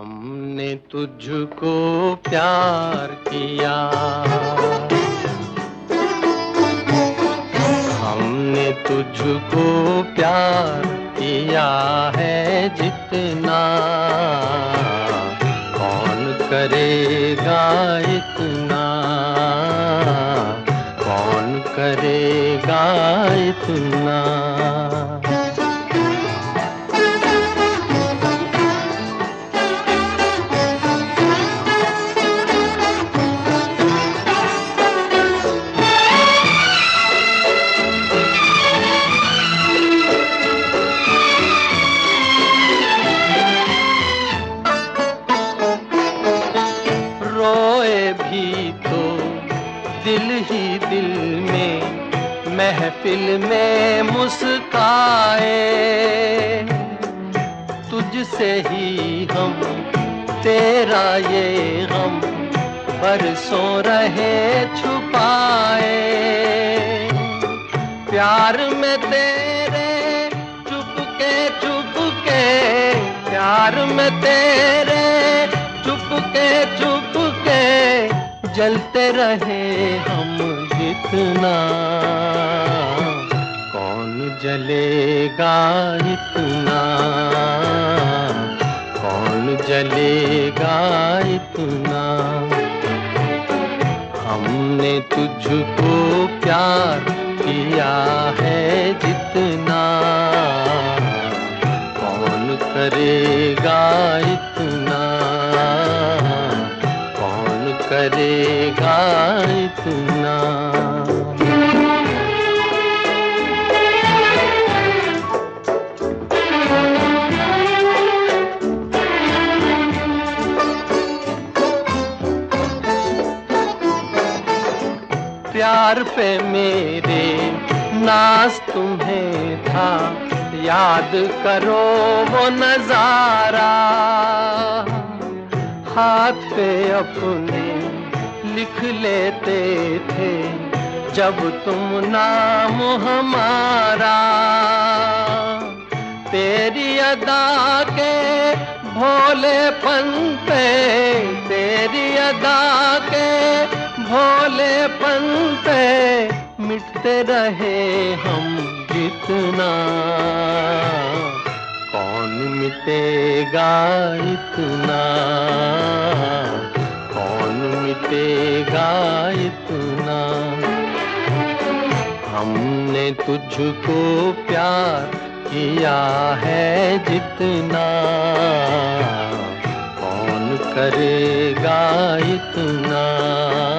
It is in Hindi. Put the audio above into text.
हमने तुझको प्यार किया, हमने तुझको प्यार किया है जितना, कौन करेगा इतना, कौन करेगा इतना। रोए भी तो दिल ही दिल में, महफिल में मुस्काए, तुझसे ही हम तेरा ये गम बरसों रहे छुपाए। प्यार में तेरे चुपके चुपके, प्यार में तेरे चुपके चुपके जलते रहे हम जितना, कौन जलेगा इतना, कौन जलेगा इतना। हमने तुझको प्यार किया है जितना, कौन करेगा इतना, कौन करेगा इतना। प्यार पे मेरे नाज तुम्हें था, याद करो वो नजारा, हाथ पे अपने लिख लेते थे जब तुम नाम हमारा। तेरी अदा के भोलेपन पे, तेरी अदा के भोलेपन पे मिटते रहे हम जितना, कौन मिटेगा इतना, कौन मिटेगा इतना। हमने तुझको प्यार किया है जितना, कौन करेगा इतना।